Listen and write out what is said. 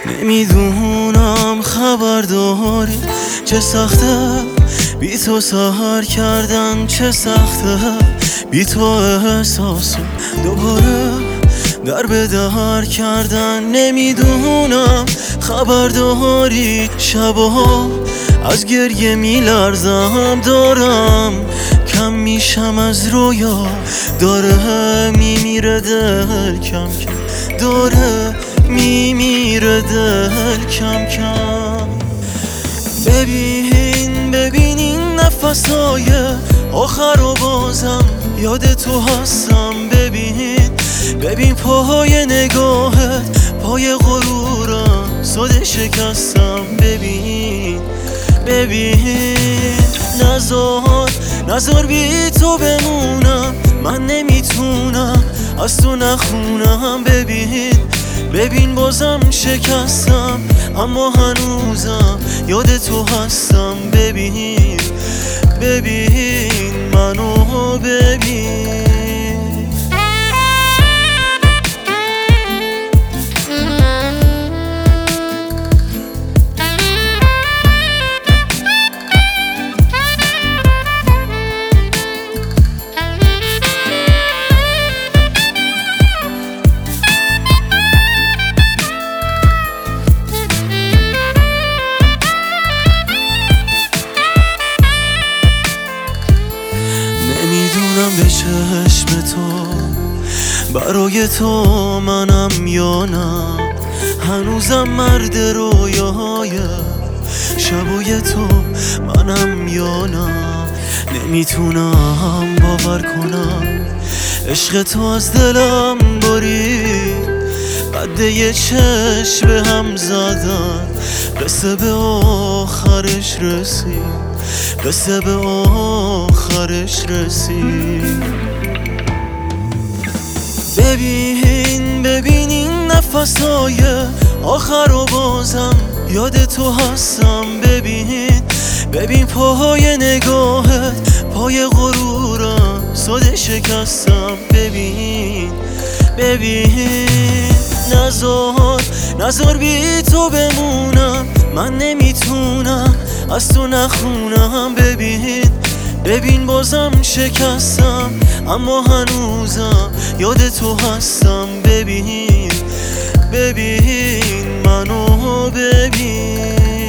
نمیدونم خبر داری چه سخته بی تو سهر کردن، چه سخته بی تو احساسو دوباره در به در کردن. نمیدونم خبر داری شبها از گریه میلرزم، دارم کم میشم از رویا، داره میمیره دل کم کم، داره میمیره دل کم کم. ببین این نفسای آخر و بازم یاد تو هستم. ببین پاهای نگاهت، پای غرورم ساده شکستم. ببین نزار بی تو بمونم، من نمیتونم از تو نخونم. ببین بازم شکستم اما هنوزم یاد تو هستم. ببین منو ببین. نمیدونم به چشم تو برای تو منم یا نه، هنوزم مرد رویاهای شبای تو منم یا نه. نمیتونم باور کنم عشق تو از دلم برید، قد یه چشم به هم زدن، قصه به آخرش رسید، قصه به آخرش رسید. ببین این نفسای آخر و بازم یاد تو هستم. ببین پاهای نگاهت، پای غرورم ساده شکستم. ببین نزار بی تو بمونم، من نمیتونم از تو نخونم. ببین بازم شکستم اما هنوزم یاد تو هستم. ببین منو ببین.